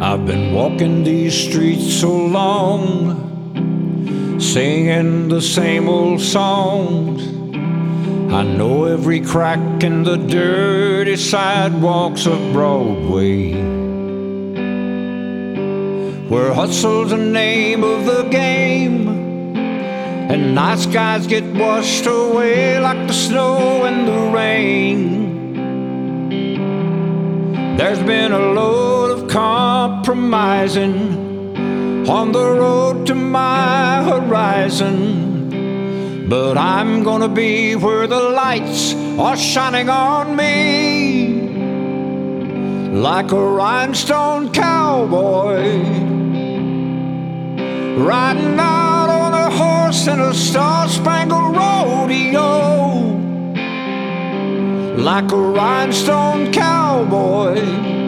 I've been walking these streets so long, singing the same old songs. I know every crack in the dirty sidewalks of Broadway, where hustle's the name of the game, and nice guys get washed away like the snow and the rain. There's been a load of compromising on the road to my horizon, but I'm gonna be where the lights are shining on me, like a rhinestone cowboy riding out on a horse in a star-spangled rodeo. Like a rhinestone cowboy,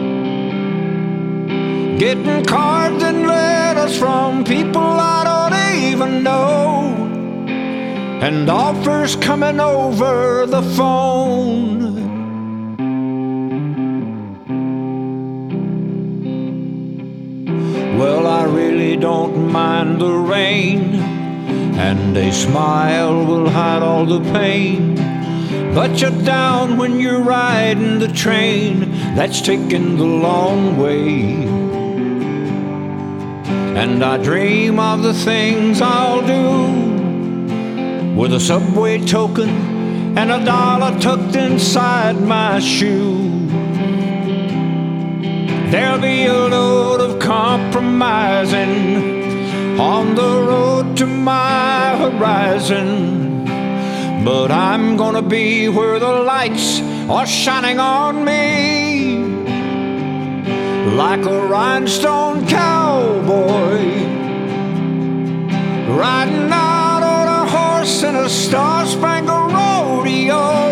getting cards and letters from people I don't even know, and offers coming over the phone. Well, I really don't mind the rain, and a smile will hide all the pain. But you're down when you're riding the train that's taking the long way. And I dream of the things I'll do with a subway token and $1 tucked inside my shoe. There'll be a load of compromising on the road to my horizon, but I'm gonna be where the lights are shining on me, like a rhinestone cowboy riding out on a horse in a star-spangled rodeo.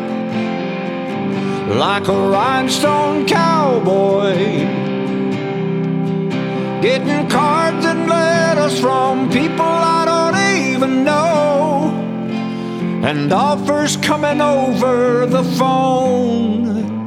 Like a rhinestone cowboy, getting cards and letters from people I don't even know, and offers coming over the phone.